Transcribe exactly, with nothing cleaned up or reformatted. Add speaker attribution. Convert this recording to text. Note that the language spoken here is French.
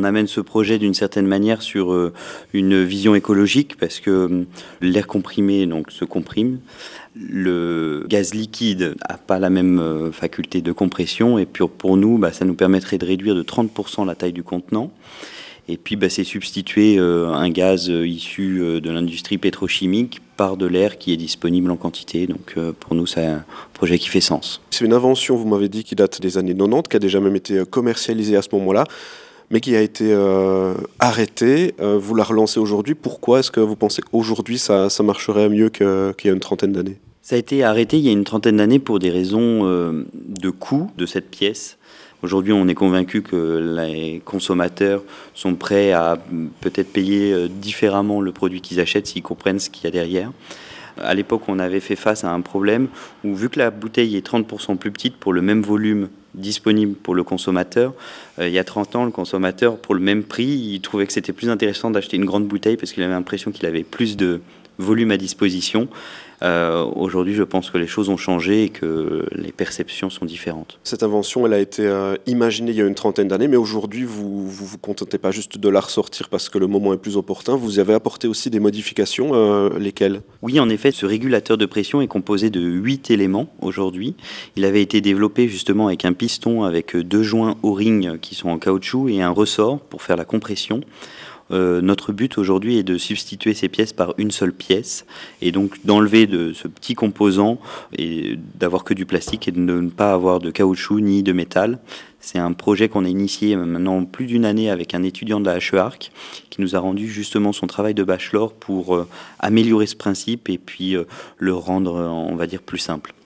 Speaker 1: on amène ce projet d'une certaine manière sur euh, une vision écologique parce que euh, l'air comprimé donc, se comprime. Le gaz liquide n'a pas la même euh, faculté de compression et puis pour nous, bah, ça nous permettrait de réduire de trente pour cent la taille du contenant. Et puis, bah, c'est substituer euh, un gaz euh, issu euh, de l'industrie pétrochimique par de l'air qui est disponible en quantité. Donc, euh, pour nous, c'est un projet qui fait sens.
Speaker 2: C'est une invention, vous m'avez dit, qui date des années quatre-vingt-dix, qui a déjà même été commercialisée à ce moment-là, mais qui a été euh, arrêtée. Euh, vous la relancez aujourd'hui. Pourquoi est-ce que vous pensez qu'aujourd'hui, ça, ça marcherait mieux que, qu'il y a une trentaine d'années ?
Speaker 1: Ça a été arrêté il y a une trentaine d'années pour des raisons euh, de coût de cette pièce. Aujourd'hui, on est convaincu que les consommateurs sont prêts à peut-être payer différemment le produit qu'ils achètent s'ils comprennent ce qu'il y a derrière. À l'époque, on avait fait face à un problème où, vu que la bouteille est trente pour cent plus petite pour le même volume disponible pour le consommateur, euh, il y a trente ans, le consommateur, pour le même prix, il trouvait que c'était plus intéressant d'acheter une grande bouteille parce qu'il avait l'impression qu'il avait plus de volume à disposition. Euh, aujourd'hui, je pense que les choses ont changé et que les perceptions sont différentes.
Speaker 2: Cette invention, elle a été euh, imaginée il y a une trentaine d'années, mais aujourd'hui, vous vous vous contentez pas juste de la ressortir parce que le moment est plus opportun. Vous y avez apporté aussi des modifications, euh, lesquelles ?
Speaker 1: Oui, en effet, ce régulateur de pression est composé de huit éléments aujourd'hui. Il avait été développé justement avec un piston avec deux joints O-ring qui sont en caoutchouc et un ressort pour faire la compression. Euh, notre but aujourd'hui est de substituer ces pièces par une seule pièce et donc d'enlever de ce petit composant et d'avoir que du plastique et de ne pas avoir de caoutchouc ni de métal. C'est un projet qu'on a initié maintenant plus d'une année avec un étudiant de la H E A R C qui nous a rendu justement son travail de bachelor pour euh, améliorer ce principe et puis euh, le rendre, on va dire, plus simple.